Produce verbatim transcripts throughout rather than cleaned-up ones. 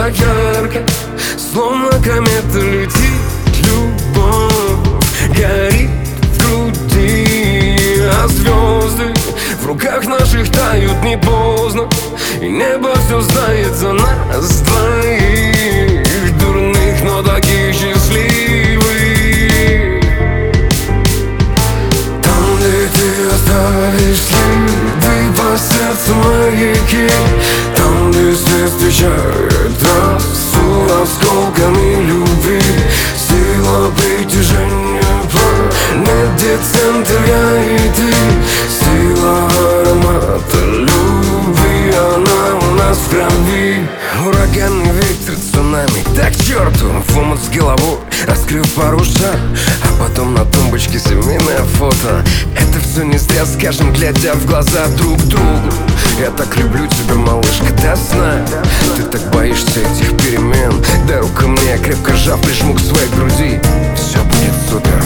так ярко, словно комета летит любовь, горит в груди, а звезды в руках наших тают не поздно, и небо все знает за нас двоих, дурных, но таких счастливых. Там, где ты оставишь следы по сердцу маяки, там, где свет встречает трассу осколками любви, сила притяжения планеты, центр я и ты, сила аромата любви, она у нас в крови. Ураганный ветер, цунами, так к черту, в омут с головой, раскрыв паруса, а потом на тумбочке семейное фото. Это все не зря, скажем, глядя в глаза друг другу. Я так люблю тебя, малышка, до сна. Ты так боишься этих перемен. Дай руку мне, крепко сжав, прижму к своей груди. Все будет супер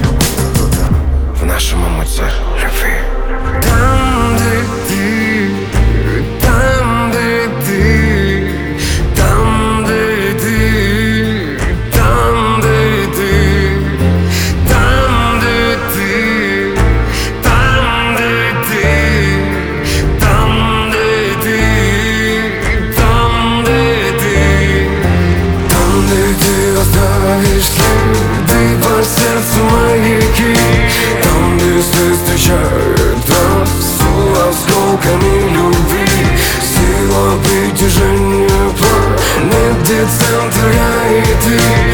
в нашем омуте любви. Там, где ты, там, где ты, там, где ты, там, где ты, там, где ты, там, где ты, там, где ты, там, где ты, там, где ты оставишь следы по сердцу маяки, там, где свет встречает трассу осколками любви, сила притяжения планеты, центр я и ты.